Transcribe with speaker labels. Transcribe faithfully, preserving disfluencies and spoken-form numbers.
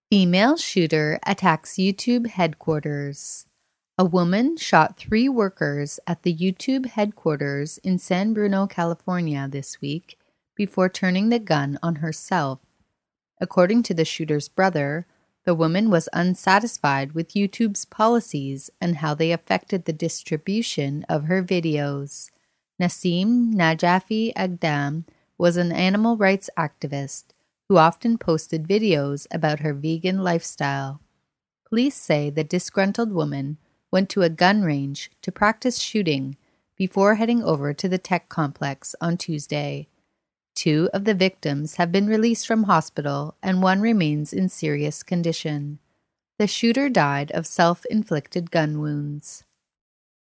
Speaker 1: Female shooter attacks YouTube headquarters. A woman shot three workers at the YouTube headquarters in San Bruno, California this week before turning the gun on herself. According to the shooter's brother, the woman was unsatisfied with YouTube's policies and how they affected the distribution of her videos. Naseem Najafi Agdam was an animal rights activist who often posted videos about her vegan lifestyle. Police say the disgruntled woman went to a gun range to practice shooting before heading over to the tech complex on Tuesday. Two of the victims have been released from hospital and one remains in serious condition. The shooter died of self-inflicted gun wounds.